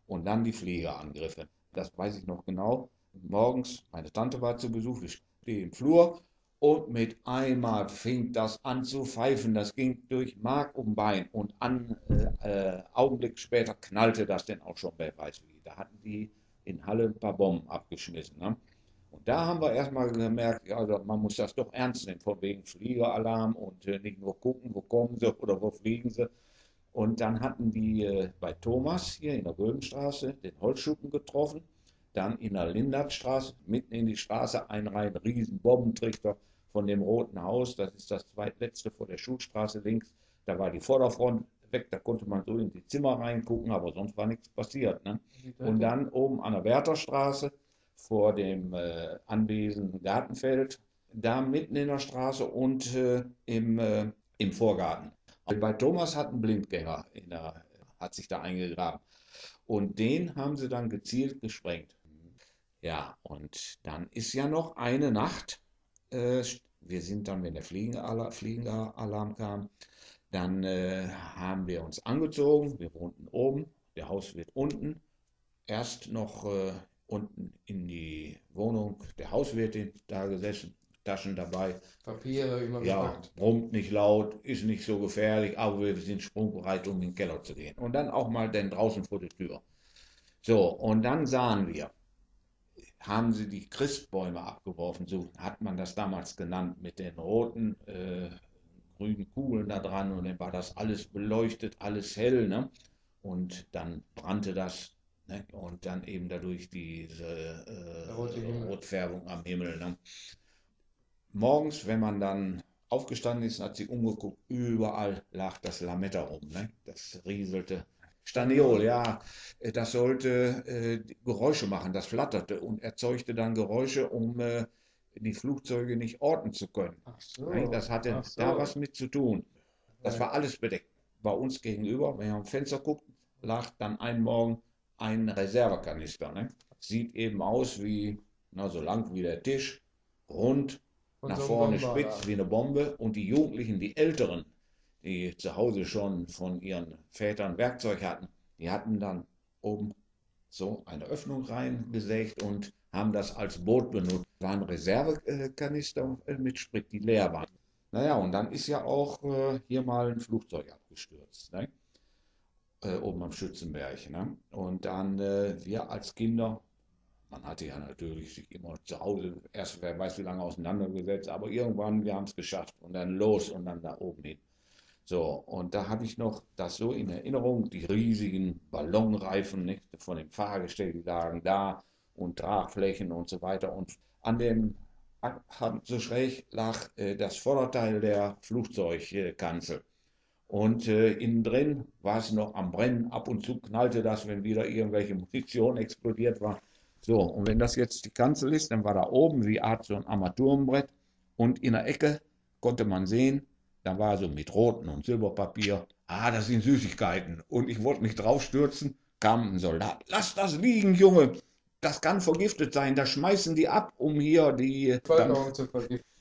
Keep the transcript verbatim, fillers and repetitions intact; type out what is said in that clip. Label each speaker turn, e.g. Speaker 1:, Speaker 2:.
Speaker 1: Und dann die Fliegerangriffe. Das weiß ich noch genau. Morgens, meine Tante war zu Besuch, ich stehe im Flur und mit einmal fing das an zu pfeifen. Das ging durch Mark und Bein und einen äh, äh, Augenblick später knallte das denn auch schon bei Weißwig. Da hatten die in Halle ein paar Bomben abgeschmissen. Ne? Und da haben wir erstmal gemerkt, ja, also man muss das doch ernst nehmen, von wegen Fliegeralarm und äh, nicht nur gucken, wo kommen sie oder wo fliegen sie. Und dann hatten die äh, bei Thomas hier in der Böhmenstraße den Holzschuppen getroffen, dann in der Lindertstraße mitten in die Straße einen rein riesen Bombentrichter von dem Roten Haus, das ist das zweitletzte vor der Schulstraße links, da war die Vorderfront weg, da konnte man so in die Zimmer reingucken, aber sonst war nichts passiert. Ne? Und dann oben an der Wärterstraße vor dem äh, Anwesen Gartenfeld, da mitten in der Straße und äh, im, äh, im Vorgarten. Bei Thomas hat ein Blindgänger in der, hat sich da eingegraben. Und den haben sie dann gezielt gesprengt. Ja, und dann ist ja noch eine Nacht. Äh, wir sind dann, wenn der Fliegenalarm, Fliegenalarm kam, dann äh, haben wir uns angezogen. Wir wohnten oben, der Hauswirt unten. Erst noch äh, unten in die Wohnung der Hauswirtin da gesessen, Taschen dabei.
Speaker 2: Papiere immer
Speaker 1: Ja,
Speaker 2: gepackt.
Speaker 1: brummt nicht laut, ist nicht so gefährlich, aber wir sind sprungbereit, um in den Keller zu gehen. Und dann auch mal denn draußen vor die Tür. So, und dann sahen wir, haben sie die Christbäume abgeworfen, so hat man das damals genannt, mit den roten, äh, grünen Kugeln da dran und dann war das alles beleuchtet, alles hell, ne? Und dann brannte das, ne? Und dann eben dadurch diese
Speaker 2: Der rote
Speaker 1: äh,
Speaker 2: Himmel.
Speaker 1: Rotfärbung am Himmel, ne? Morgens, wenn man dann aufgestanden ist, hat sich umgeguckt, überall lag das Lametta rum, ne? Das rieselte. Staniol,
Speaker 2: Staniol.
Speaker 1: ja, äh, das sollte äh, Geräusche machen, das flatterte und erzeugte dann Geräusche, um äh, die Flugzeuge nicht orten zu können.
Speaker 2: Ach
Speaker 1: Ne?
Speaker 2: so,
Speaker 1: Das hatte
Speaker 2: ach
Speaker 1: da was
Speaker 2: so.
Speaker 1: mit zu tun. Das
Speaker 2: Ja.
Speaker 1: war alles bedeckt. Bei uns gegenüber, wenn ihr am Fenster guckt, lag dann ein Morgen ein Reservekanister. Ne? Sieht eben aus wie, na, so lang wie der Tisch, rund,
Speaker 2: Und
Speaker 1: nach
Speaker 2: so ein
Speaker 1: vorne spitz
Speaker 2: Bomber.
Speaker 1: wie eine Bombe. Und die Jugendlichen, die Älteren, die zu Hause schon von ihren Vätern Werkzeug hatten, die hatten dann oben so eine Öffnung reingesägt und haben das als Boot benutzt. Das waren Reservekanister mit Sprit, die leer waren. Naja, und dann ist ja auch äh, hier mal ein Flugzeug abgestürzt, ne? Äh, oben am Schützenberg. Ne? Und dann äh, wir als Kinder, man hatte ja natürlich sich immer zu Hause, erst wer weiß wie lange auseinandergesetzt, aber irgendwann, wir haben es geschafft und dann los und dann da oben hin. So, und da habe ich noch das so in Erinnerung, die riesigen Ballonreifen, nicht, von dem Fahrgestell, die lagen da und Tragflächen und so weiter. Und an dem, so schräg lag äh, das Vorderteil der Flugzeugkanzel. Und äh, innen drin war es noch am Brennen. Ab und zu knallte das, wenn wieder irgendwelche Munition explodiert war. So, und wenn das jetzt die Kanzel ist, dann war da oben wie Art so ein Armaturenbrett. Und in der Ecke konnte man sehen, da war so mit roten und Silberpapier, ah, das sind Süßigkeiten. Und ich wollte mich draufstürzen, kam ein Soldat. Lass das liegen, Junge. Das kann vergiftet sein. Das schmeißen die ab, um hier die dann
Speaker 2: Bevölkerung zu vergiften.